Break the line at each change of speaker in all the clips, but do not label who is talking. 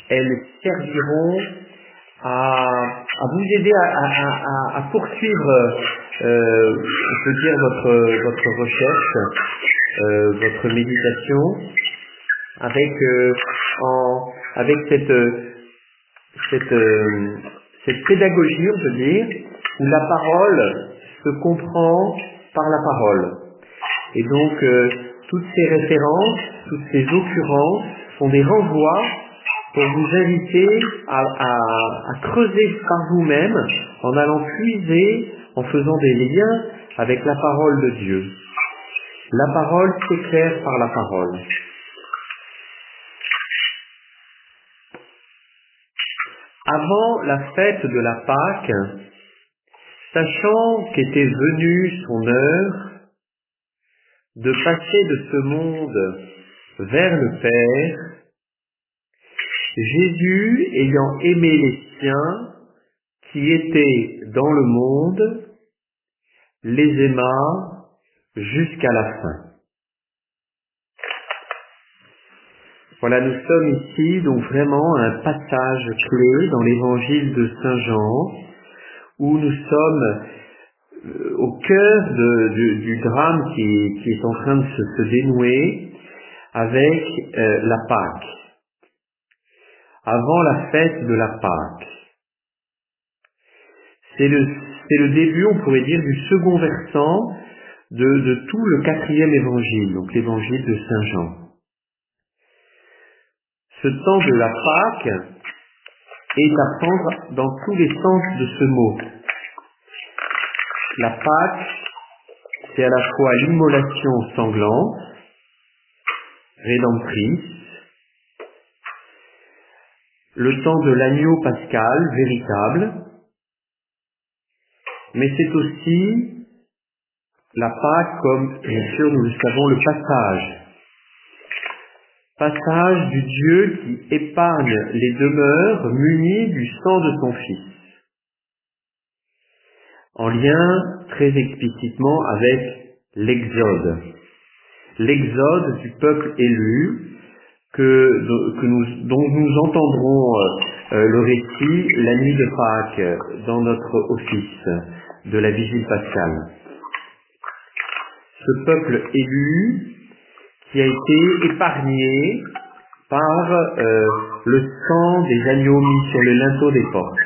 elles serviront à vous aider à poursuivre, on peut dire, votre recherche, votre méditation, avec cette pédagogie, on peut dire, où la parole se comprend par la parole. Et donc, toutes ces références, toutes ces occurrences sont des renvois pour vous inviter à creuser par vous-même, en allant puiser, en faisant des liens avec la parole de Dieu. La parole s'éclaire par la parole. Avant la fête de la Pâque, sachant qu'était venue son heure de passer de ce monde vers le Père, Jésus, ayant aimé les siens qui étaient dans le monde, les aima jusqu'à la fin. Voilà, nous sommes ici donc vraiment à un passage clé dans l'évangile de Saint Jean, où nous sommes au cœur du drame qui est en train de se dénouer avec la Pâque, avant la fête de la Pâque. C'est le début, on pourrait dire, du second versant de tout le 4e évangile, donc l'évangile de Saint Jean. Ce temps de la Pâque est à prendre dans tous les sens de ce mot. La Pâque, c'est à la fois l'immolation sanglante, rédemptrice, le temps de l'agneau pascal véritable, mais c'est aussi la Pâque comme, bien sûr, nous le savons, le passage du Dieu qui épargne les demeures munies du sang de son Fils, en lien très explicitement avec l'Exode du peuple élu, dont nous entendrons le récit la nuit de Pâques dans notre office de la Vigile pascale. Ce peuple élu qui a été épargné par le sang des agneaux mis sur le linteau des portes.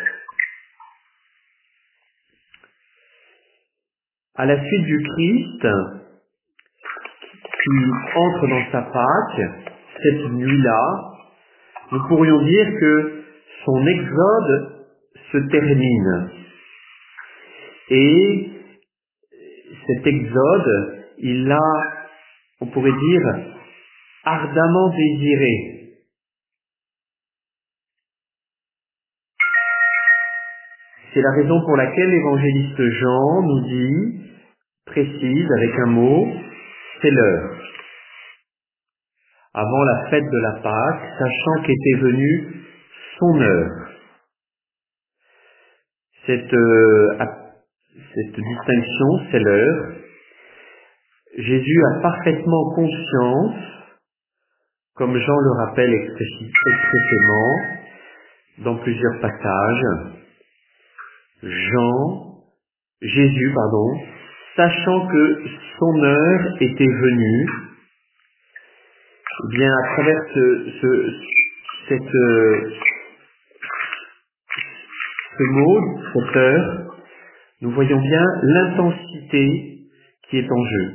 À la suite du Christ, qui entre dans sa Pâque, cette nuit-là, nous pourrions dire que son exode se termine. Et cet exode, il l'a, on pourrait dire, ardemment désiré. C'est la raison pour laquelle l'évangéliste Jean nous dit, précise avec un mot, c'est l'heure. Avant la fête de la Pâque, sachant qu'était venue son heure. Cette distinction, c'est l'heure. Jésus a parfaitement conscience, comme Jean le rappelle expressément dans plusieurs passages, Jésus, sachant que son heure était venue, eh bien à travers ce mot, cette heure, nous voyons bien l'intensité qui est en jeu.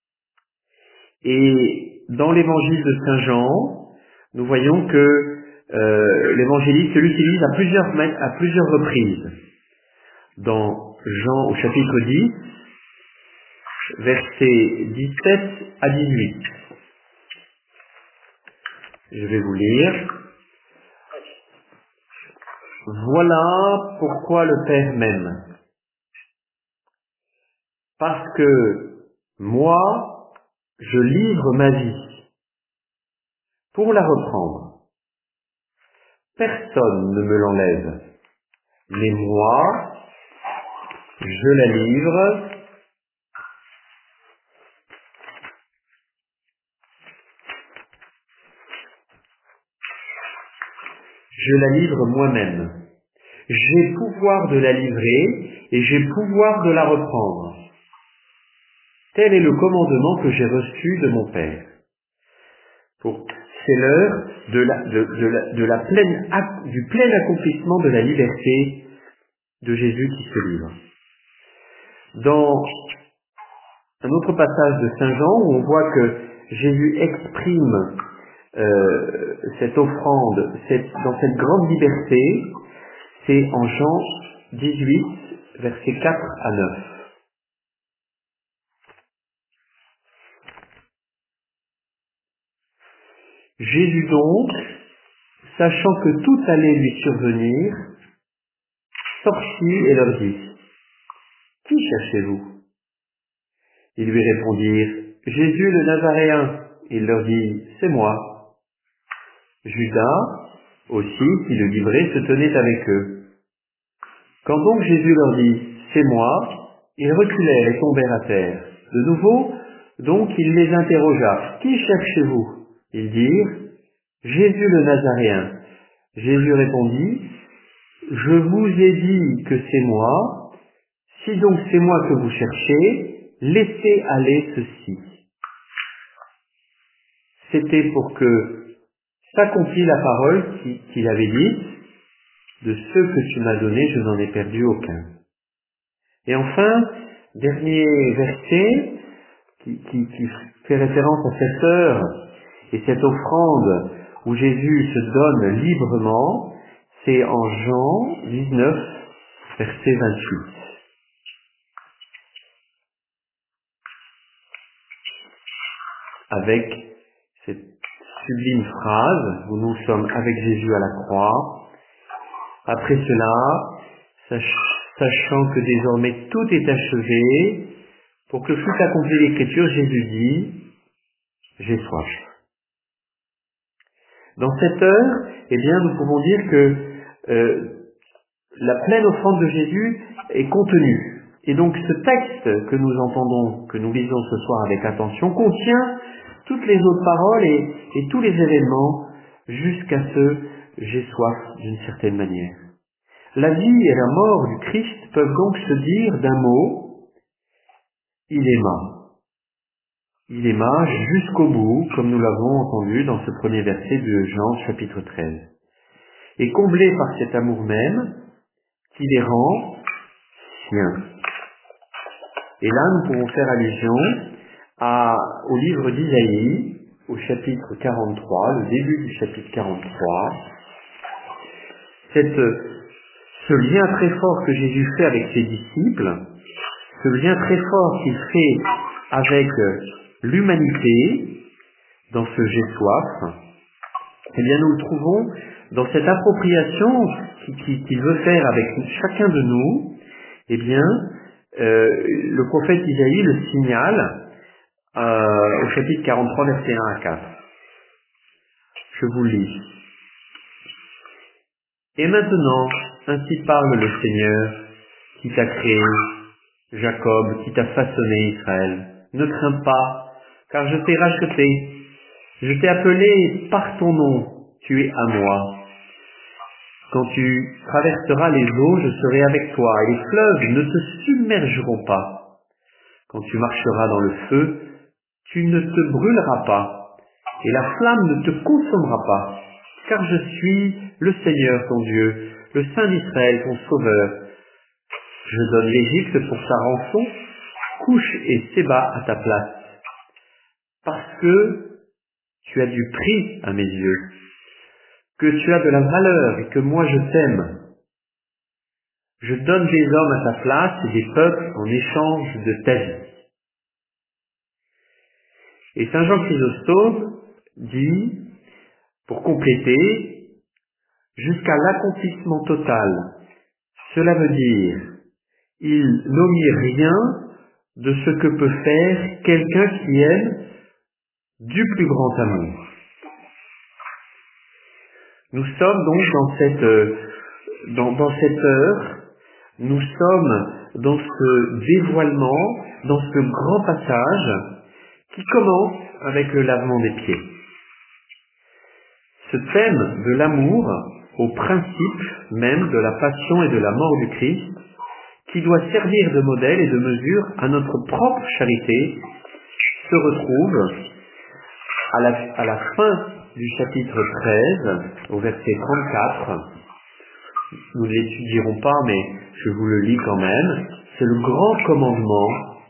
Et dans l'évangile de Saint Jean, nous voyons que l'évangéliste l'utilise à plusieurs reprises. Dans Jean au chapitre 10, versets 17 à 18. Je vais vous lire. Voilà pourquoi le Père m'aime. Parce que moi, je livre ma vie pour la reprendre. Personne ne me l'enlève. Mais moi, je la livre. je la livre moi-même. J'ai pouvoir de la livrer et j'ai pouvoir de la reprendre. Tel est le commandement que j'ai reçu de mon Père. C'est l'heure du plein accomplissement de la liberté de Jésus qui se livre. Dans un autre passage de Saint Jean où on voit que Jésus exprime cette offrande dans cette grande liberté, c'est en Jean 18, versets 4 à 9. Jésus donc, sachant que tout allait lui survenir, sortit et leur dit : « Qui cherchez-vous ? » Ils lui répondirent : « Jésus le Nazaréen. » Il leur dit : « C'est moi. » Judas aussi, qui le livrait, se tenait avec eux. Quand donc Jésus leur dit : « C'est moi », ils reculèrent et tombèrent à terre. De nouveau, donc il les interrogea : « Qui cherchez-vous » Ils dirent : « Jésus le Nazaréen. » Jésus répondit : « Je vous ai dit que c'est moi. Si donc c'est moi que vous cherchez, laissez aller ceci. » C'était pour que s'accomplit la parole qu'il avait dite : « De ceux que tu m'as donnés, je n'en ai perdu aucun. » Et enfin, dernier verset qui fait référence à cette heure et cette offrande où Jésus se donne librement, c'est en Jean 19, verset 28. Avec cette sublime phrase où nous sommes avec Jésus à la croix. Après cela, sachant que désormais tout est achevé, pour que fût accomplie l'Écriture, Jésus dit : « J'ai soif. » Dans cette heure, eh bien, nous pouvons dire que la pleine offrande de Jésus est contenue. Et donc ce texte que nous entendons, que nous lisons ce soir avec attention, contient toutes les autres paroles et tous les événements jusqu'à ce « j'ai soif » d'une certaine manière. La vie et la mort du Christ peuvent donc se dire d'un mot : il aima. Il aima jusqu'au bout, comme nous l'avons entendu dans ce premier verset de Jean chapitre 13. Et comblé par cet amour même, qui les rend siens. Et là, nous pouvons faire allusion au livre d'Isaïe, au chapitre 43, le début du chapitre 43. Ce lien très fort que Jésus fait avec ses disciples, ce lien très fort qu'il fait avec l'humanité dans ce « j'ai soif », eh bien nous le trouvons dans cette appropriation qu'il veut faire avec chacun de nous. Eh bien, le prophète Isaïe le signale au chapitre 43, versets 1 à 4. Je vous lis. « Et maintenant, ainsi parle le Seigneur, qui t'a créé, Jacob, qui t'a façonné, Israël. Ne crains pas, car je t'ai racheté. Je t'ai appelé par ton nom, tu es à moi. Quand tu traverseras les eaux, je serai avec toi, et les fleuves ne te submergeront pas. Quand tu marcheras dans le feu, tu ne te brûleras pas, et la flamme ne te consommera pas, car je suis le Seigneur ton Dieu, le Saint d'Israël ton Sauveur. Je donne l'Égypte pour ta rançon, Couche et Séba à ta place, parce que tu as du prix à mes yeux, que tu as de la valeur et que moi je t'aime. Je donne des hommes à ta place et des peuples en échange de ta vie. » Et Saint Jean Chrysostome dit, pour compléter, jusqu'à l'accomplissement total. Cela veut dire, il n'omit rien de ce que peut faire quelqu'un qui aime du plus grand amour. Nous sommes donc dans cette heure, nous sommes dans ce dévoilement, dans ce grand passage qui commence avec le lavement des pieds. Ce thème de l'amour au principe même de la passion et de la mort du Christ, qui doit servir de modèle et de mesure à notre propre charité, se retrouve à la fin du chapitre 13, au verset 34. Nous ne l'étudierons pas, mais je vous le lis quand même. C'est le grand commandement.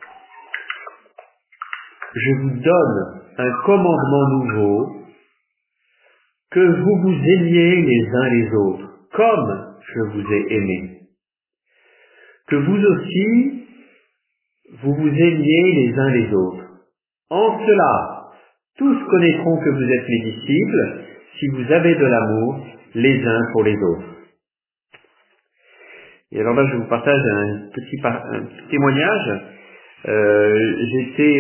Je vous donne un commandement nouveau, que vous vous aimiez les uns les autres, comme je vous ai aimé. Que vous aussi, vous vous aimiez les uns les autres. En cela, tous connaîtront que vous êtes mes disciples, si vous avez de l'amour les uns pour les autres. Et alors là, je vous partage un petit témoignage. J'étais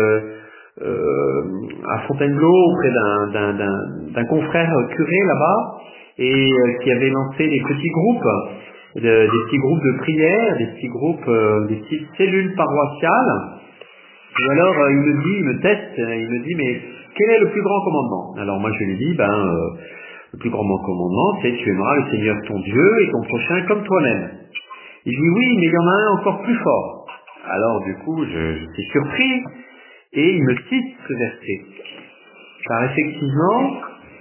à Fontainebleau auprès d'un confrère curé là-bas, et qui avait lancé des petits groupes, des petits groupes de prière, des petits groupes, des petites cellules paroissiales. Et alors il me teste, il me dit, mais quel est le plus grand commandement? Alors moi je lui dis, le plus grand commandement, c'est tu aimeras le Seigneur ton Dieu et ton prochain comme toi-même. Il dit oui, mais il y en a un encore plus fort. Alors du coup, je suis surpris, et il me cite ce verset. Car effectivement,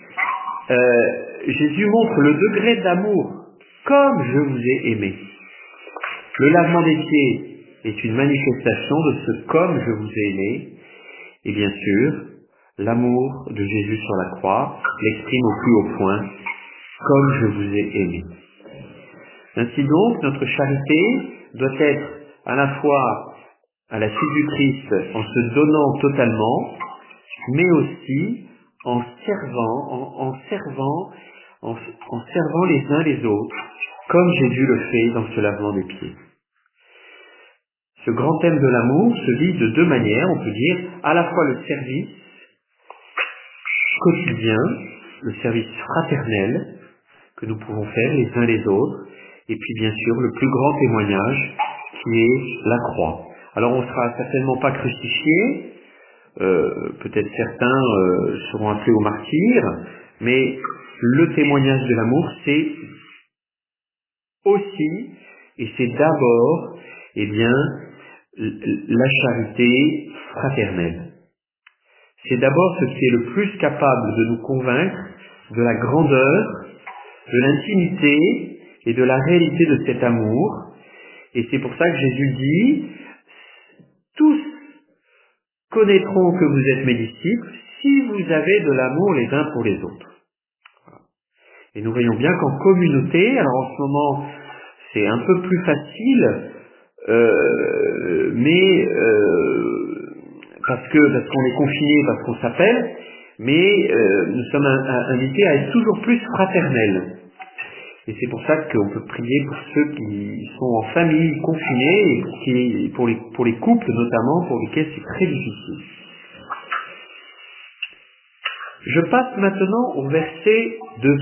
Jésus montre le degré d'amour, comme je vous ai aimé. Le lavement des pieds est une manifestation de ce comme je vous ai aimé, et bien sûr, l'amour de Jésus sur la croix l'exprime au plus haut point, comme je vous ai aimé. Ainsi donc, notre charité doit être à la fois à la suite du Christ en se donnant totalement, mais aussi en servant les uns les autres, comme Jésus le fait dans ce lavement des pieds. Ce grand thème de l'amour se vit de deux manières, on peut dire, à la fois le service quotidien, le service fraternel que nous pouvons faire les uns les autres, et puis bien sûr le plus grand témoignage qui est la croix. Alors on ne sera certainement pas crucifié, peut-être certains seront appelés au martyre, mais le témoignage de l'amour, c'est aussi, et c'est d'abord, la charité fraternelle. C'est d'abord ce qui est le plus capable de nous convaincre de la grandeur, de l'intimité et de la réalité de cet amour. Et c'est pour ça que Jésus dit, tous connaîtront que vous êtes mes disciples si vous avez de l'amour les uns pour les autres. Et nous voyons bien qu'en communauté, alors en ce moment c'est un peu plus facile, parce qu'on est confiné, parce qu'on s'appelle, mais nous sommes invités à être toujours plus fraternels. Et c'est pour ça qu'on peut prier pour ceux qui sont en famille confinés, et pour les couples notamment, pour lesquels c'est très difficile. Je passe maintenant au verset 2.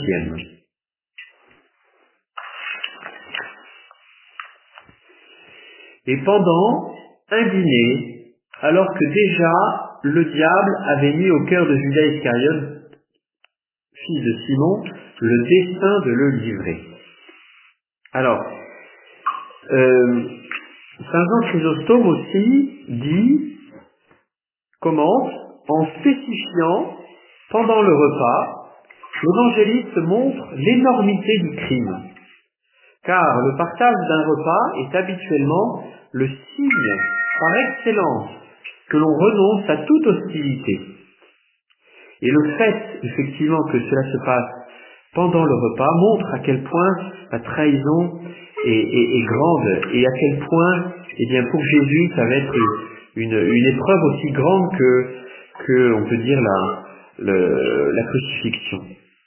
Et pendant un dîner, alors que déjà le diable avait mis au cœur de Judas Iscariote, fils de Simon, le dessein de le livrer. Alors, Saint Jean Chrysostome aussi commente, en spécifiant, pendant le repas, l'évangéliste montre l'énormité du crime. Car le partage d'un repas est habituellement le signe par excellence que l'on renonce à toute hostilité. Et le fait, effectivement, que cela se passe pendant le repas montre à quel point la trahison est grande, et à quel point, pour Jésus, ça va être une épreuve aussi grande que on peut dire, la crucifixion.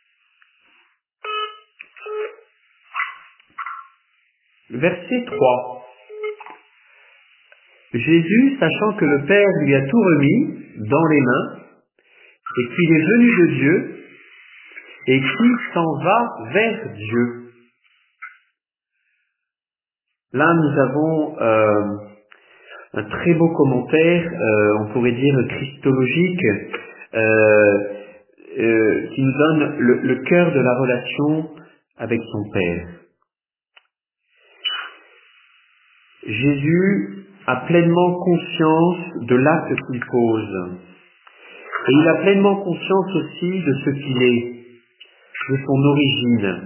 Verset 3. Jésus, sachant que le Père lui a tout remis dans les mains, et qu'il est venu de Dieu, et qui s'en va vers Dieu. Là, nous avons un très beau commentaire, on pourrait dire christologique, qui nous donne le cœur de la relation avec son Père. Jésus a pleinement conscience de l'acte qu'il pose. Et il a pleinement conscience aussi de ce qu'il est, de son origine,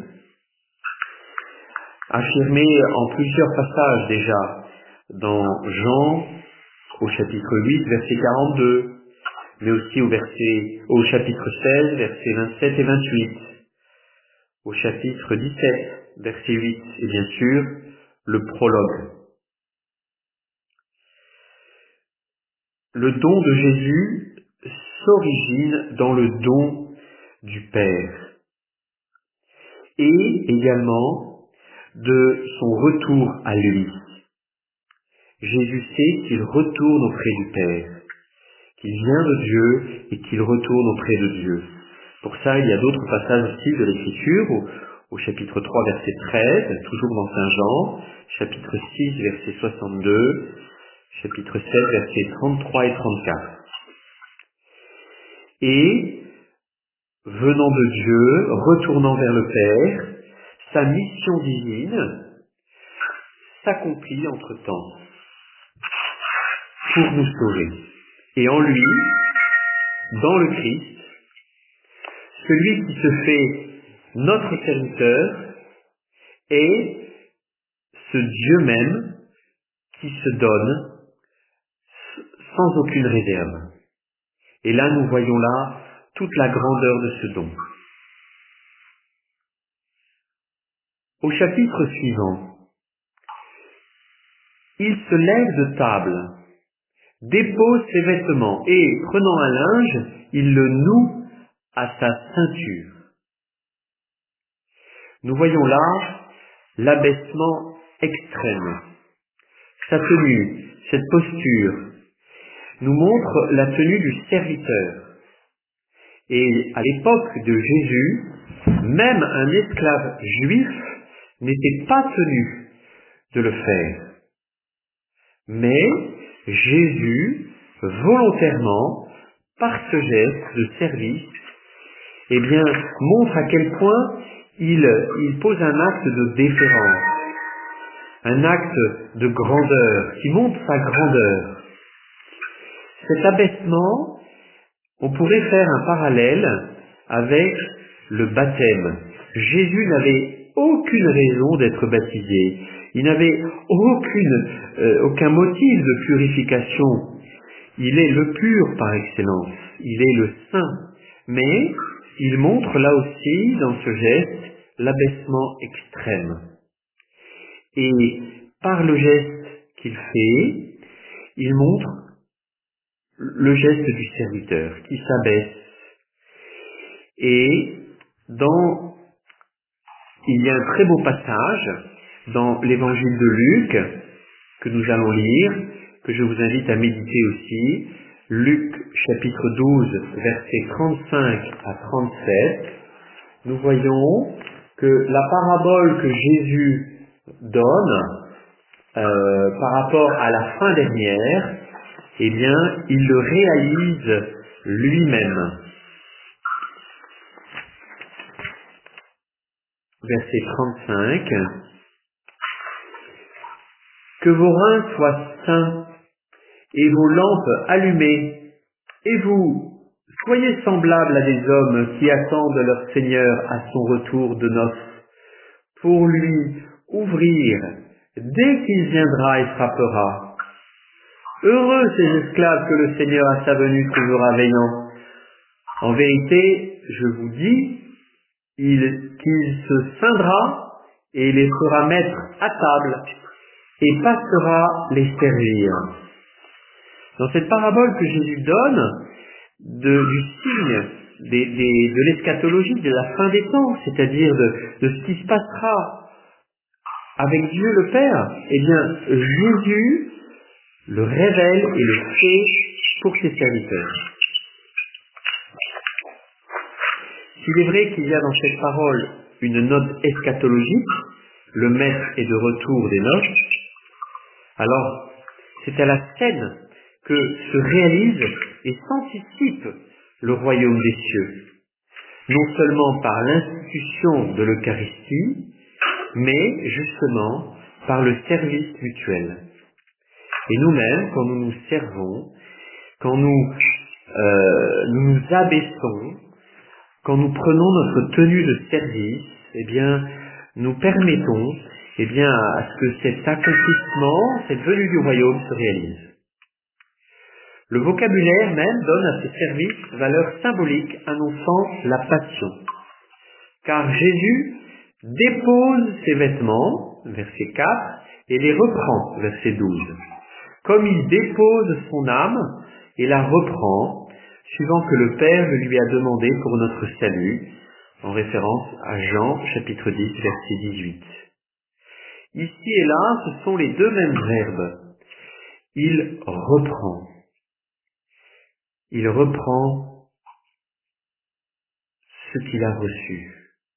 affirmé en plusieurs passages déjà, dans Jean, au chapitre 8, verset 42, mais aussi au chapitre 16, versets 27 et 28, au chapitre 17, verset 8, et bien sûr, le prologue. Le don de Jésus s'origine dans le don du Père et également de son retour à lui. Jésus sait qu'il retourne auprès du Père, qu'il vient de Dieu et qu'il retourne auprès de Dieu. Pour ça, il y a d'autres passages aussi de l'Écriture, au chapitre 3, verset 13, toujours dans Saint Jean, chapitre 6, verset 62, chapitre 7, versets 33 et 34. Et, venant de Dieu, retournant vers le Père, sa mission divine s'accomplit entre-temps pour nous sauver. Et en lui, dans le Christ, celui qui se fait notre serviteur est ce Dieu même qui se donne sans aucune réserve. Et là, nous voyons là toute la grandeur de ce don. Au chapitre suivant, il se lève de table, dépose ses vêtements et, prenant un linge, il le noue à sa ceinture. Nous voyons là l'abaissement extrême. Sa tenue, cette posture, nous montre la tenue du serviteur. Et à l'époque de Jésus, même un esclave juif n'était pas tenu de le faire. Mais Jésus, volontairement, par ce geste de service, montre à quel point il pose un acte de déférence, un acte de grandeur, qui montre sa grandeur. Cet abaissement, on pourrait faire un parallèle avec le baptême. Jésus n'avait aucune raison d'être baptisé. Il n'avait aucun motif de purification. Il est le pur par excellence. Il est le saint. Mais il montre là aussi, dans ce geste, l'abaissement extrême. Et par le geste qu'il fait, il montre le geste du serviteur qui s'abaisse. Et il y a un très beau passage dans l'évangile de Luc que nous allons lire, que je vous invite à méditer aussi. Luc chapitre 12, versets 35 à 37. Nous voyons que la parabole que Jésus donne par rapport à la fin dernière, il le réalise lui-même. Verset 35. Que vos reins soient sains et vos lampes allumées, et vous, soyez semblables à des hommes qui attendent leur Seigneur à son retour de noces, pour lui ouvrir dès qu'il viendra et frappera. Heureux ces esclaves que le Seigneur à sa venue trouvera veillant. En vérité, je vous dis, qu'il se ceindra et les fera mettre à table et passera les servir. Dans cette parabole que Jésus donne du signe de l'eschatologie, de la fin des temps, c'est-à-dire de ce qui se passera avec Dieu le Père, Jésus le révèle et le fait pour ses serviteurs. S'il est vrai qu'il y a dans cette parole une note eschatologique, le maître est de retour des noces, alors c'est à la scène que se réalise et s'anticipe le royaume des cieux. non seulement par l'institution de l'Eucharistie, mais justement par le service mutuel. Et nous-mêmes, quand nous nous servons, quand nous nous abaissons, quand nous prenons notre tenue de service, eh bien, nous permettons à ce que cet accomplissement, cette venue du royaume se réalise. Le vocabulaire même donne à ce service valeur symbolique annonçant la passion. Car Jésus dépose ses vêtements, verset 4, et les reprend, verset 12. Comme il dépose son âme et la reprend, suivant que le Père le lui a demandé pour notre salut, en référence à Jean, chapitre 10, verset 18. Ici et là, ce sont les deux mêmes verbes. Il reprend. Il reprend ce qu'il a reçu.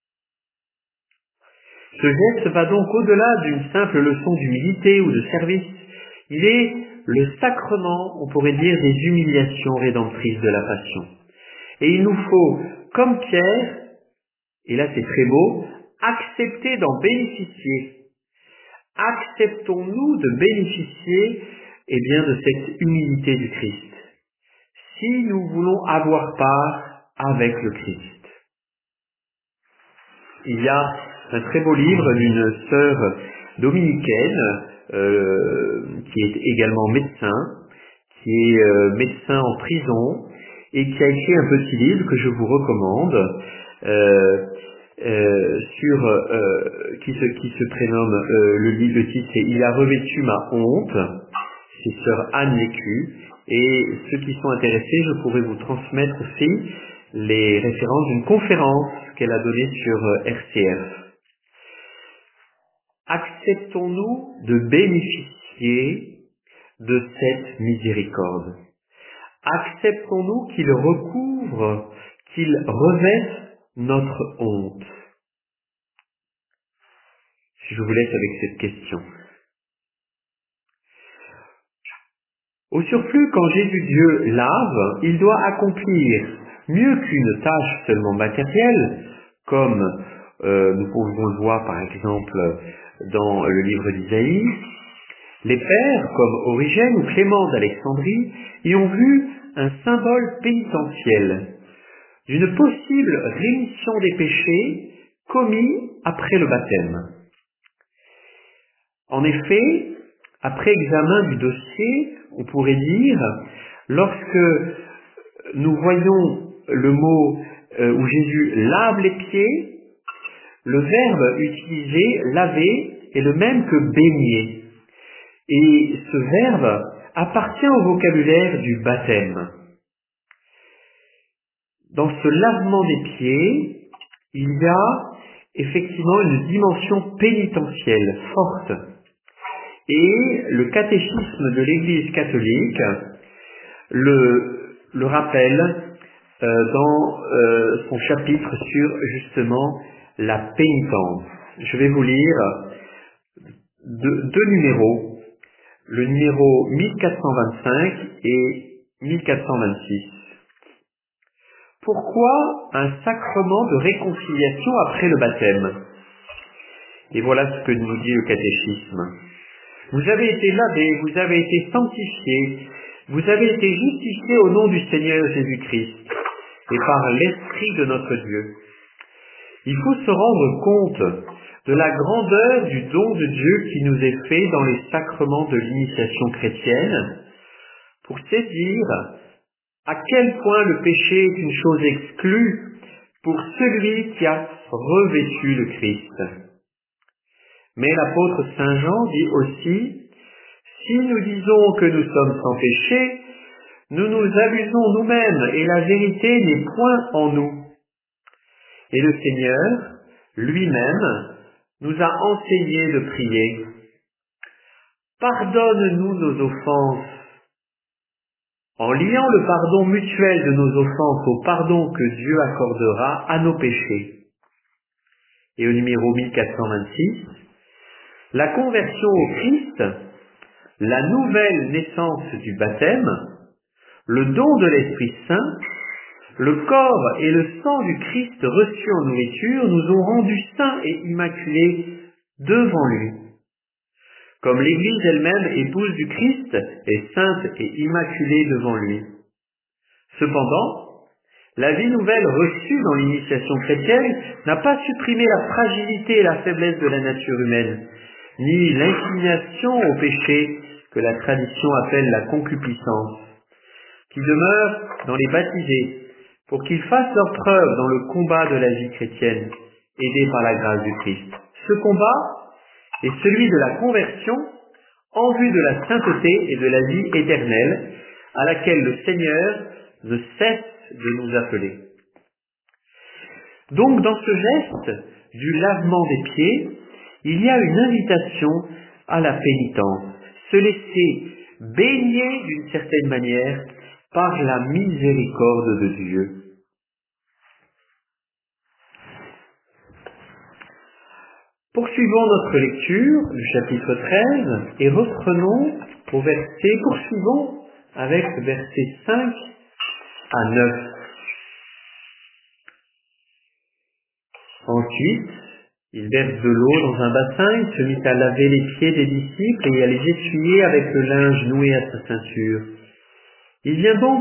Ce geste va donc au-delà d'une simple leçon d'humilité ou de service. Il est le sacrement, on pourrait dire, des humiliations rédemptrices de la passion. Et il nous faut, comme Pierre, et là c'est très beau, accepter d'en bénéficier. Acceptons-nous de bénéficier de cette humilité du Christ, si nous voulons avoir part avec le Christ. Il y a un très beau livre d'une sœur dominicaine qui est également médecin, qui est médecin en prison et qui a écrit un petit livre que je vous recommande qui se prénomme le titre c'est Il a revêtu ma honte. C'est sœur Anne Lécu. Et ceux qui sont intéressés, je pourrais vous transmettre aussi les références d'une conférence qu'elle a donnée sur RCF. Acceptons-nous de bénéficier de cette miséricorde. Acceptons-nous qu'il recouvre, qu'il revête notre honte. Je vous laisse avec cette question. Au surplus, quand Jésus Dieu lave, il doit accomplir mieux qu'une tâche seulement matérielle, comme nous pouvons le voir par exemple dans le livre d'Isaïe. Les pères, comme Origène ou Clément d'Alexandrie, y ont vu un symbole pénitentiel d'une possible rémission des péchés commis après le baptême. En effet, après examen du dossier, on pourrait dire, lorsque nous voyons le mot où Jésus lave les pieds, le verbe utilisé, laver, est le même que baigner. Et ce verbe appartient au vocabulaire du baptême. Dans ce lavement des pieds, il y a effectivement une dimension pénitentielle forte. Et le catéchisme de l'Église catholique le rappelle dans son chapitre sur justement la pénitence. Je vais vous lire deux numéros, le numéro 1425 et 1426. Pourquoi un sacrement de réconciliation après le baptême? Et voilà ce que nous dit le catéchisme. Vous avez été lavés, vous avez été sanctifiés, vous avez été justifiés au nom du Seigneur Jésus-Christ et par l'Esprit de notre Dieu. Il faut se rendre compte de la grandeur du don de Dieu qui nous est fait dans les sacrements de l'initiation chrétienne pour saisir à quel point le péché est une chose exclue pour celui qui a revêtu le Christ. Mais l'apôtre Saint Jean dit aussi, si nous disons que nous sommes sans péché, nous nous abusons nous-mêmes et la vérité n'est point en nous. Et le Seigneur, lui-même, nous a enseigné de prier. Pardonne-nous nos offenses. En liant le pardon mutuel de nos offenses au pardon que Dieu accordera à nos péchés. Et au numéro 1426, la conversion au Christ, la nouvelle naissance du baptême, le don de l'Esprit Saint, Le corps et le sang du Christ reçus en nourriture nous ont rendus saints et immaculés devant lui. Comme l'Église elle-même, épouse du Christ, est sainte et immaculée devant lui. Cependant, la vie nouvelle reçue dans l'initiation chrétienne n'a pas supprimé la fragilité et la faiblesse de la nature humaine, ni l'inclination au péché que la tradition appelle la concupiscence, qui demeure dans les baptisés, pour qu'ils fassent leur preuve dans le combat de la vie chrétienne, aidés par la grâce du Christ. Ce combat est celui de la conversion en vue de la sainteté et de la vie éternelle, à laquelle le Seigneur ne cesse de nous appeler. Donc, dans ce geste du lavement des pieds, il y a une invitation à la pénitence, se laisser baigner d'une certaine manière par la miséricorde de Dieu. Poursuivons notre lecture du chapitre 13 et reprenons poursuivons avec versets 5 à 9. Ensuite, il verse de l'eau dans un bassin, il se mit à laver les pieds des disciples et à les essuyer avec le linge noué à sa ceinture. Il vient donc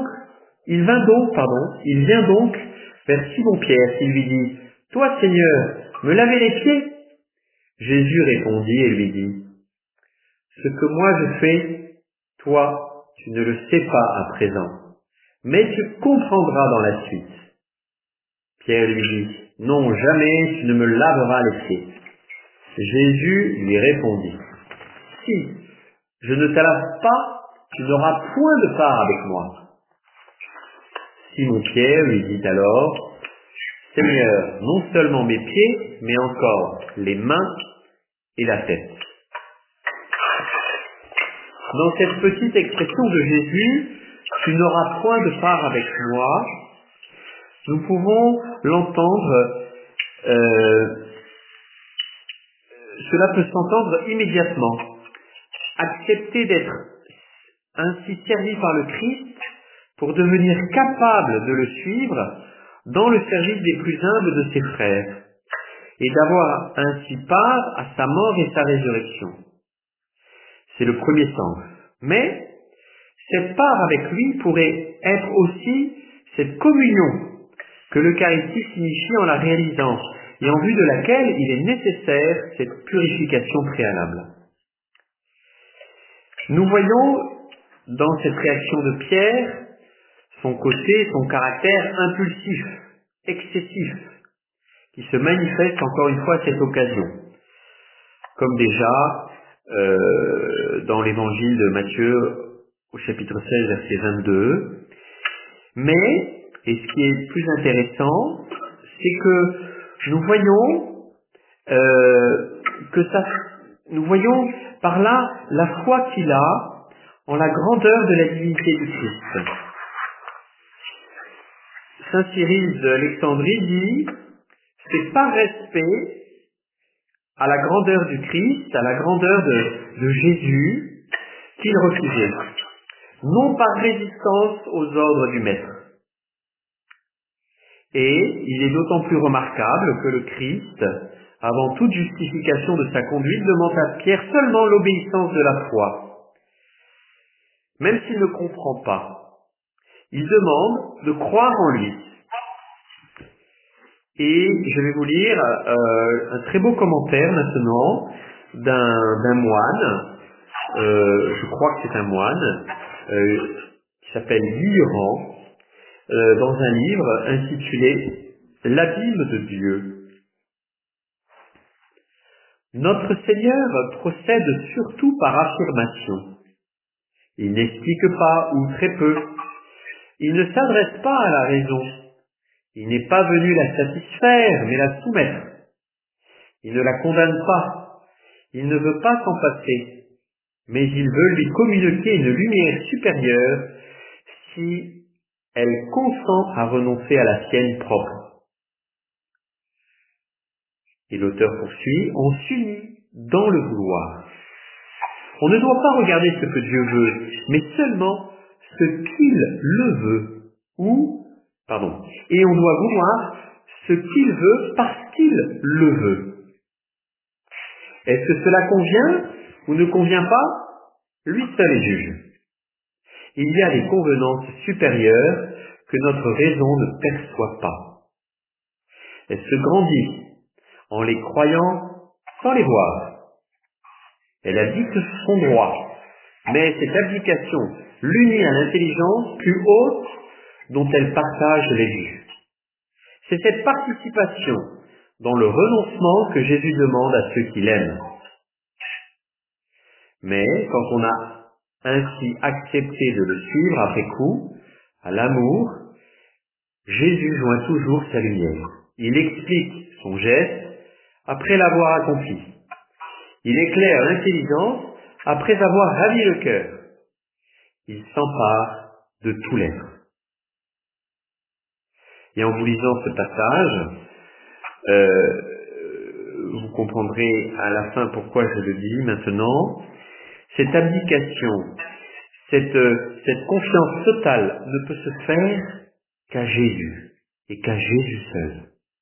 vers Simon-Pierre qui lui dit « Toi, Seigneur, me laver les pieds ?» Jésus répondit et lui dit « Ce que moi je fais, toi, tu ne le sais pas à présent, mais tu comprendras dans la suite. » Pierre lui dit « Non, jamais tu ne me laveras les pieds. » Jésus lui répondit « Si je ne te lave pas, tu n'auras point de part avec moi. » Simon-Pierre lui dit alors « Seigneur, non seulement mes pieds, mais encore les mains et la tête. » Dans cette petite expression de Jésus, « Tu n'auras point de part avec moi », nous pouvons l'entendre, cela peut s'entendre immédiatement. Accepter d'être ainsi servi par le Christ pour devenir capable de le suivre dans le service des plus humbles de ses frères et d'avoir ainsi part à sa mort et sa résurrection. C'est le premier sens. Mais cette part avec lui pourrait être aussi cette communion que l'Eucharistie signifie en la réalisant et en vue de laquelle il est nécessaire cette purification préalable. Nous voyons dans cette réaction de Pierre son caractère impulsif, excessif, qui se manifeste encore une fois à cette occasion, comme déjà dans l'évangile de Matthieu au chapitre 16, verset 22. Mais, et ce qui est plus intéressant, c'est que nous voyons par là la foi qu'il a en la grandeur de la divinité du Christ. Saint Cyril d'Alexandrie dit « C'est par respect à la grandeur du Christ, à la grandeur de Jésus, qu'il refusait, non par résistance aux ordres du Maître. » Et il est d'autant plus remarquable que le Christ, avant toute justification de sa conduite, demande à Pierre seulement l'obéissance de la foi. Même s'il ne comprend pas, il demande de croire en lui. Et je vais vous lire un très beau commentaire maintenant d'un moine, je crois que c'est un moine, qui s'appelle Guilherand, dans un livre intitulé « L'abîme de Dieu ». Notre Seigneur procède surtout par affirmation. Il n'explique pas ou très peu. Il ne s'adresse pas à la raison. Il n'est pas venu la satisfaire, mais la soumettre. Il ne la condamne pas. Il ne veut pas s'en passer. Mais il veut lui communiquer une lumière supérieure si elle consent à renoncer à la sienne propre. Et l'auteur poursuit, on s'unit dans le vouloir. On ne doit pas regarder ce que Dieu veut, mais seulement ce qu'il le veut, ou Pardon. Et on doit vouloir ce qu'il veut parce qu'il le veut. Est-ce que cela convient ou ne convient pas? Lui seul est juge. Il y a des convenances supérieures que notre raison ne perçoit pas. Elle se grandit en les croyant sans les voir. Elle abdique son droit, mais cette abdication l'unit à l'intelligence plus haute dont elle partage les vues. C'est cette participation dans le renoncement que Jésus demande à ceux qui l'aiment. Mais quand on a ainsi accepté de le suivre après coup, à l'amour, Jésus joint toujours sa lumière. Il explique son geste après l'avoir accompli. Il éclaire l'intelligence après avoir ravi le cœur. Il s'empare de tout l'être. Et en vous lisant ce passage, vous comprendrez à la fin pourquoi je le dis maintenant. Cette abdication, cette confiance totale ne peut se faire qu'à Jésus et qu'à Jésus seul.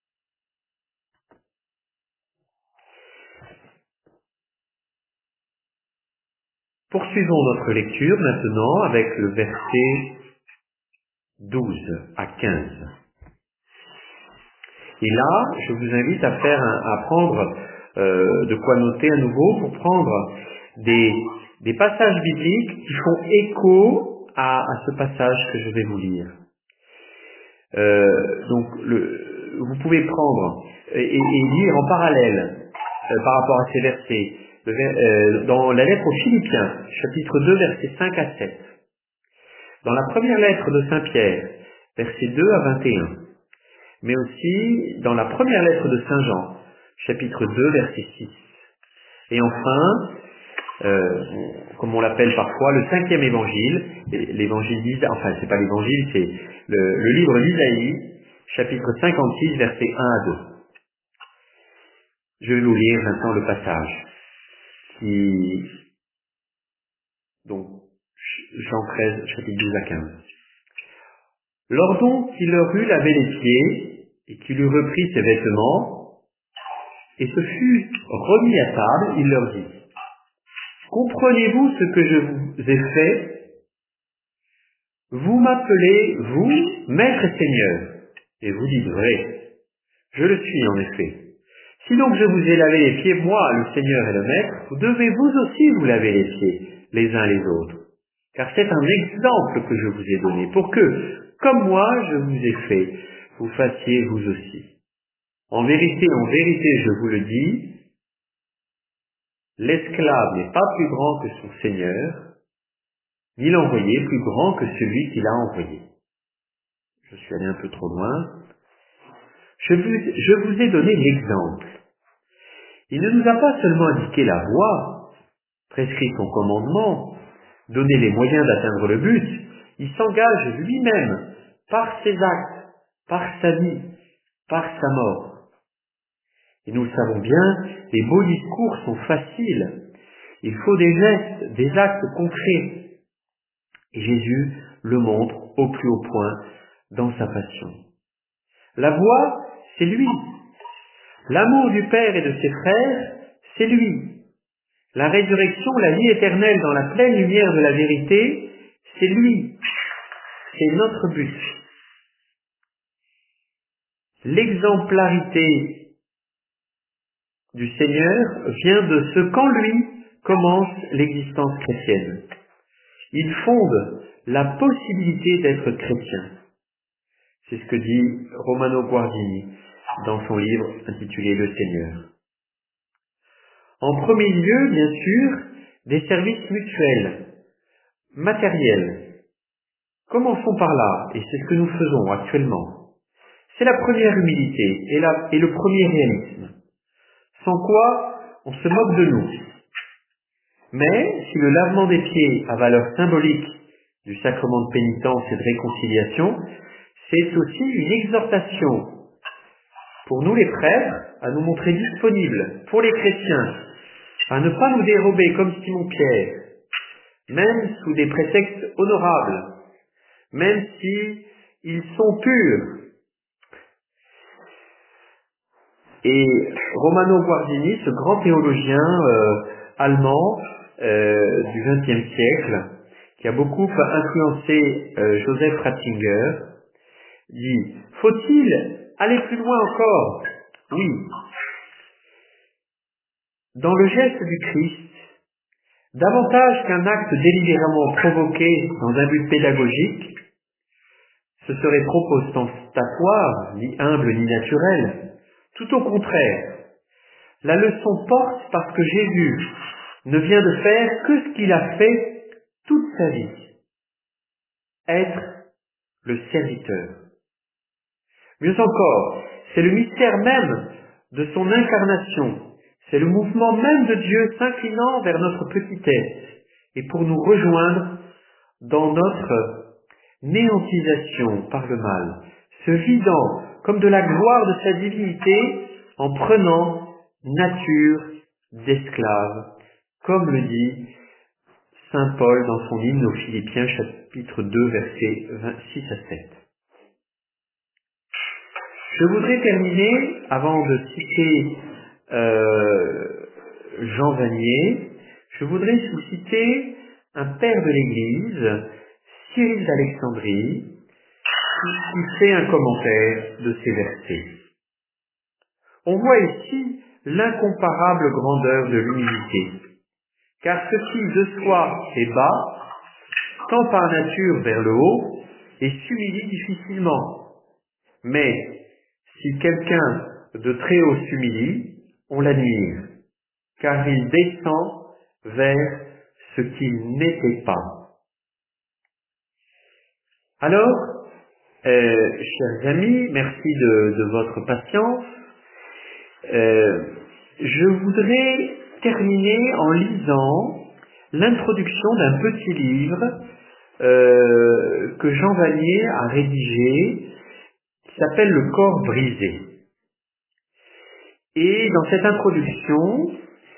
Poursuivons notre lecture maintenant avec le verset 12 à 15. Et là, je vous invite à prendre de quoi noter à nouveau pour prendre des passages bibliques qui font écho à ce passage que je vais vous lire. Vous pouvez prendre et lire en parallèle par rapport à ces versets dans la lettre aux Philippiens, chapitre 2, versets 5 à 7. Dans la première lettre de Saint Pierre, versets 2 à 21. Mais aussi dans la première lettre de Saint Jean, chapitre 2, verset 6. Et enfin, comme on l'appelle parfois, le 5e évangile, l'évangile d'Isaïe, enfin c'est pas l'évangile, c'est le livre d'Isaïe, chapitre 56, versets 1 à 2. Je vais vous lire maintenant le passage donc, Jean 13, chapitre 12 à 15. Lors donc qu'il leur eut lavé les pieds, et qu'il eut repris ses vêtements, et se fut remis à table, il leur dit, « Comprenez-vous ce que je vous ai fait? Vous m'appelez, vous, Maître et Seigneur, et vous dites vrai. Je le suis en effet. Si donc je vous ai lavé les pieds, moi, le Seigneur et le Maître, vous devez vous aussi vous laver les pieds, les uns les autres. Car c'est un exemple que je vous ai donné, pour que, comme moi je vous ai fait, vous fassiez vous aussi. En vérité, je vous le dis, l'esclave n'est pas plus grand que son Seigneur, ni l'envoyé plus grand que celui qui l'a envoyé. » Je suis allé un peu trop loin. Je vous ai donné l'exemple. Il ne nous a pas seulement indiqué la voie, prescrit son commandement, donné les moyens d'atteindre le but, il s'engage lui-même, par ses actes, par sa vie, par sa mort. Et nous le savons bien, les beaux discours sont faciles. Il faut des gestes, des actes concrets. Et Jésus le montre au plus haut point dans sa passion. La voie, c'est lui. L'amour du Père et de ses frères, c'est lui. La résurrection, la vie éternelle dans la pleine lumière de la vérité, c'est lui. C'est notre but. L'exemplarité du Seigneur vient de ce qu'en lui commence l'existence chrétienne. Il fonde la possibilité d'être chrétien. C'est ce que dit Romano Guardini dans son livre intitulé Le Seigneur. En premier lieu, bien sûr, des services mutuels, matériels. Commençons par là, et c'est ce que nous faisons actuellement. C'est la première humilité et le premier réalisme. Sans quoi, on se moque de nous. Mais, si le lavement des pieds a valeur symbolique du sacrement de pénitence et de réconciliation, c'est aussi une exhortation pour nous les prêtres à nous montrer disponibles pour les chrétiens, à ne pas nous dérober comme Simon-Pierre, même sous des prétextes honorables, même si ils sont purs. Et Romano Guardini, ce grand théologien allemand du XXe siècle, qui a beaucoup influencé Joseph Ratzinger, dit « Faut-il aller plus loin encore ?» Oui. Dans le geste du Christ, davantage qu'un acte délibérément provoqué dans un but pédagogique, ce serait trop ostentatoire, ni humble, ni naturel. Tout au contraire, la leçon porte parce que Jésus ne vient de faire que ce qu'il a fait toute sa vie, être le serviteur. Mieux encore, c'est le mystère même de son incarnation, c'est le mouvement même de Dieu s'inclinant vers notre petite tête et pour nous rejoindre dans notre néantisation par le mal, se vidant comme de la gloire de sa divinité en prenant nature d'esclave, comme le dit Saint Paul dans son hymne aux Philippiens, chapitre 2, versets 6 à 7. Je voudrais terminer, avant de citer Jean Vanier, je voudrais vous citer un père de l'Église, Cyril d'Alexandrie, qui fait un commentaire de ces versets. On voit ici l'incomparable grandeur de l'humilité, car ce qui de soi est bas, tend par nature vers le haut et s'humilie difficilement. Mais si quelqu'un de très haut s'humilie, on l'admire, car il descend vers ce qu'il n'était pas. Alors, chers amis, merci de votre patience. Je voudrais terminer en lisant l'introduction d'un petit livre que Jean Vanier a rédigé, qui s'appelle Le corps brisé. Et dans cette introduction,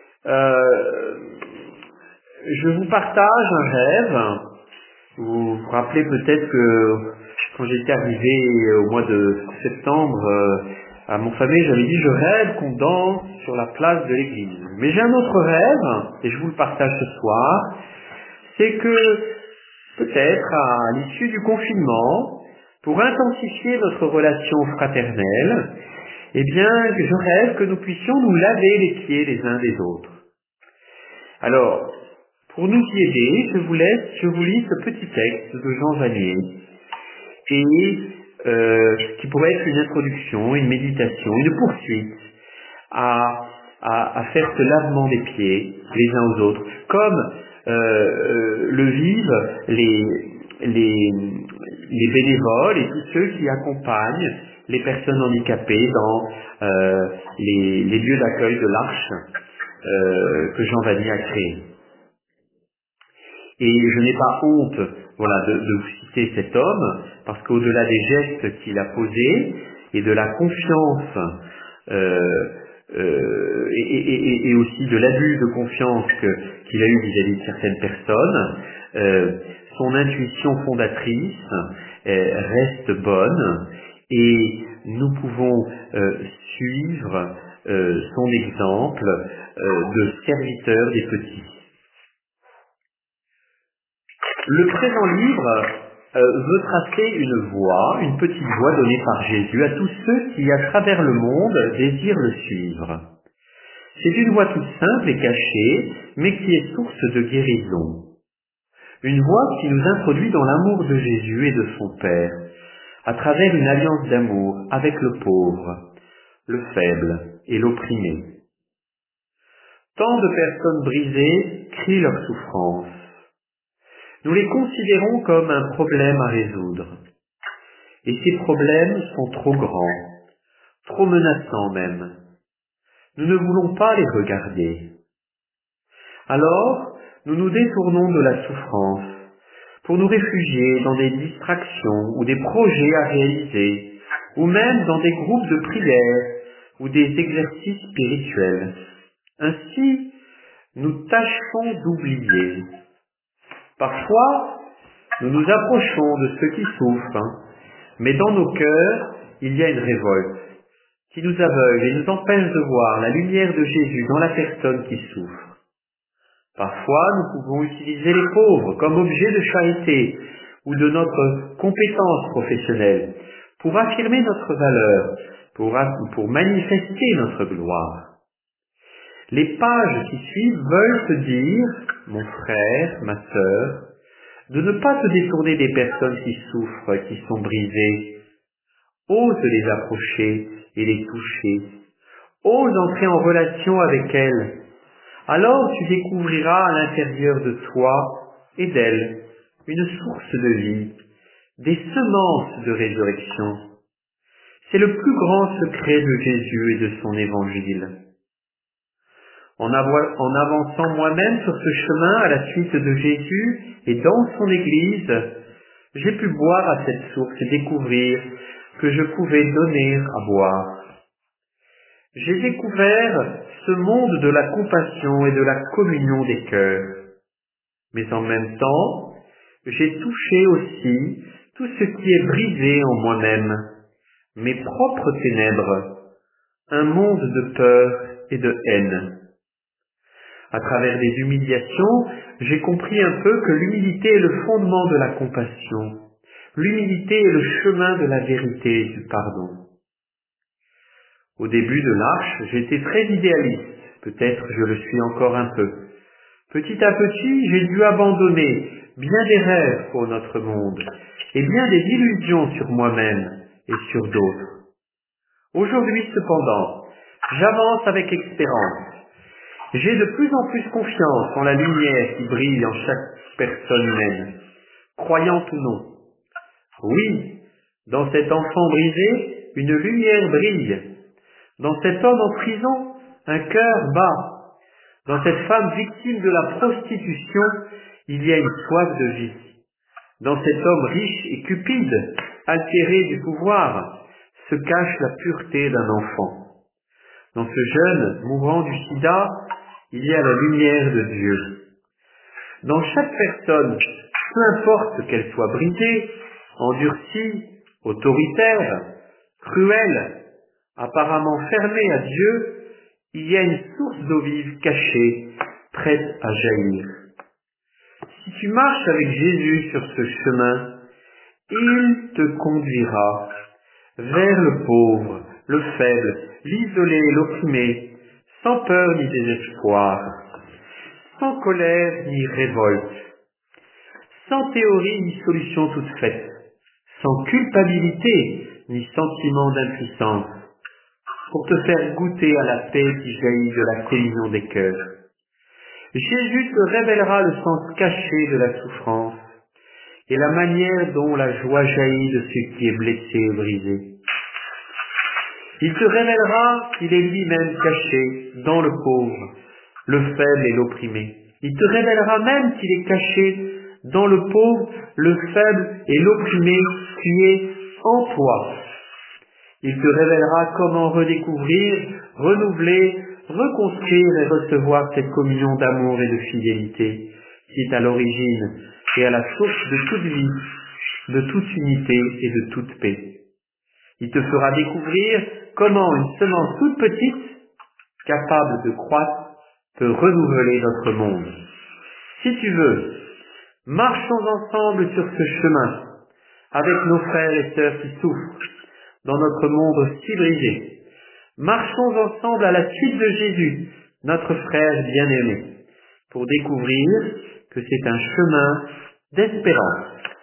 je vous partage un rêve. Vous vous rappelez peut-être que quand j'étais arrivé au mois de septembre à Montfabé, j'avais dit je rêve qu'on danse sur la place de l'église. Mais j'ai un autre rêve, et je vous le partage ce soir, c'est que peut-être à l'issue du confinement, pour intensifier notre relation fraternelle, eh bien, je rêve que nous puissions nous laver les pieds les uns des autres. Alors, pour nous y aider, je vous lis ce petit texte de Jean Vanier, et qui pourrait être une introduction, une méditation, une poursuite à faire ce lavement des pieds les uns aux autres, comme le vivent les bénévoles et tous ceux qui accompagnent les personnes handicapées dans les lieux d'accueil de l'Arche que Jean Vanier a créé. Et je n'ai pas honte de vous citer cet homme, parce qu'au-delà des gestes qu'il a posés et de la confiance et aussi de l'abus de confiance qu'il a eu vis-à-vis de certaines personnes, son intuition fondatrice reste bonne et nous pouvons suivre son exemple de serviteur des petits. Le présent livre veut tracer une voie, une petite voie donnée par Jésus à tous ceux qui, à travers le monde, désirent le suivre. C'est une voie toute simple et cachée, mais qui est source de guérison. Une voie qui nous introduit dans l'amour de Jésus et de son Père, à travers une alliance d'amour avec le pauvre, le faible et l'opprimé. Tant de personnes brisées crient leur souffrance. Nous les considérons comme un problème à résoudre. Et ces problèmes sont trop grands, trop menaçants même. Nous ne voulons pas les regarder. Alors, nous nous détournons de la souffrance pour nous réfugier dans des distractions ou des projets à réaliser, ou même dans des groupes de prière ou des exercices spirituels. Ainsi, nous tâchons d'oublier. Parfois, nous nous approchons de ceux qui souffrent Mais dans nos cœurs, il y a une révolte qui nous aveugle et nous empêche de voir la lumière de Jésus dans la personne qui souffre. Parfois, nous pouvons utiliser les pauvres comme objet de charité ou de notre compétence professionnelle pour affirmer notre valeur, pour manifester notre gloire. Les pages qui suivent veulent te dire, mon frère, ma sœur, de ne pas te détourner des personnes qui souffrent, qui sont brisées. Ose les approcher et les toucher. Ose entrer en relation avec elles. Alors tu découvriras à l'intérieur de toi et d'elles une source de vie, des semences de résurrection. C'est le plus grand secret de Jésus et de son évangile. En avançant moi-même sur ce chemin à la suite de Jésus et dans son Église, j'ai pu boire à cette source et découvrir que je pouvais donner à boire. J'ai découvert ce monde de la compassion et de la communion des cœurs. Mais en même temps, j'ai touché aussi tout ce qui est brisé en moi-même, mes propres ténèbres, un monde de peur et de haine. À travers des humiliations, j'ai compris un peu que l'humilité est le fondement de la compassion. L'humilité est le chemin de la vérité et du pardon. Au début de l'arche, j'étais très idéaliste, peut-être je le suis encore un peu. Petit à petit, j'ai dû abandonner bien des rêves pour notre monde et bien des illusions sur moi-même et sur d'autres. Aujourd'hui cependant, j'avance avec espérance. J'ai de plus en plus confiance en la lumière qui brille en chaque personne humaine, croyante ou non. Oui, dans cet enfant brisé, une lumière brille. Dans cet homme en prison, un cœur bat. Dans cette femme victime de la prostitution, il y a une soif de vie. Dans cet homme riche et cupide, altéré du pouvoir, se cache la pureté d'un enfant. Dans ce jeune mourant du sida, il y a la lumière de Dieu. Dans chaque personne, peu importe qu'elle soit brisée, endurcie, autoritaire, cruelle, apparemment fermée à Dieu, il y a une source d'eau vive cachée, prête à jaillir. Si tu marches avec Jésus sur ce chemin, il te conduira vers le pauvre, le faible, l'isolé, l'opprimé, sans peur ni désespoir, sans colère ni révolte, sans théorie ni solution toute faite, sans culpabilité ni sentiment d'impuissance, pour te faire goûter à la paix qui jaillit de la communion des cœurs. Jésus te révélera le sens caché de la souffrance et la manière dont la joie jaillit de ce qui est blessé et brisé. Il te révélera qu'il est lui-même caché dans le pauvre, le faible et l'opprimé. Il te révélera même qu'il est caché dans le pauvre, le faible et l'opprimé qui est en toi. Il te révélera comment redécouvrir, renouveler, reconstruire et recevoir cette communion d'amour et de fidélité qui est à l'origine et à la source de toute vie, de toute unité et de toute paix. Il te fera découvrir comment une semence toute petite, capable de croître, peut renouveler notre monde. Si tu veux, marchons ensemble sur ce chemin, avec nos frères et sœurs qui souffrent, dans notre monde si brisé. Marchons ensemble à la suite de Jésus, notre frère bien-aimé, pour découvrir que c'est un chemin d'espérance.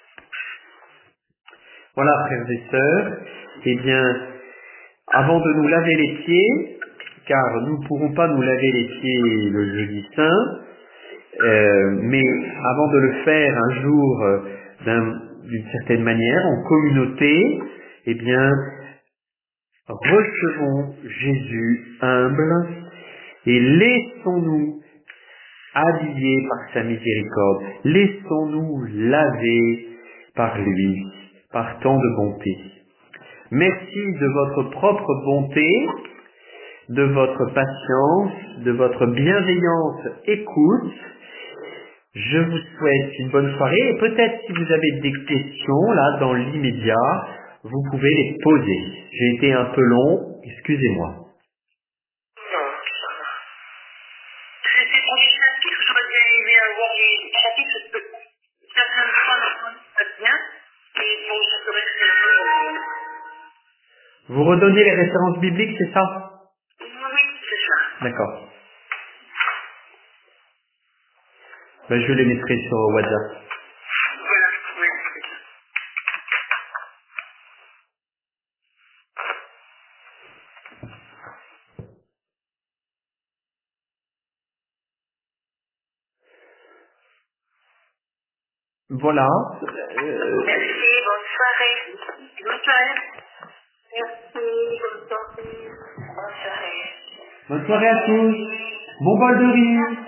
Voilà, frères et sœurs, eh bien, avant de nous laver les pieds, car nous ne pourrons pas nous laver les pieds le jeudi saint, mais avant de le faire un jour d'une certaine manière, en communauté, eh bien, recevons Jésus humble et laissons-nous habiller par sa miséricorde, laissons-nous laver par lui, par tant de bonté. Merci de votre propre bonté, de votre patience, de votre bienveillante écoute. Je vous souhaite une bonne soirée et peut-être si vous avez des questions là dans l'immédiat, vous pouvez les poser. J'ai été un peu long, excusez-moi.
Non, ça va. C'était pour les chapitres, j'aurais bien aimé avoir les chapitres, parce que certaines fois, non, pas bien, et bon, ça serait très bien.
Vous redonnez les références bibliques, c'est ça?
Oui, c'est ça.
D'accord. Ben, je les mettrai sur WhatsApp.
Voilà, oui, c'est ça.
Voilà.
Merci, bonne soirée. Bonne soirée. Merci, bonne soirée. Bonne soirée.
Bonne soirée à tous. Bon bol de riz.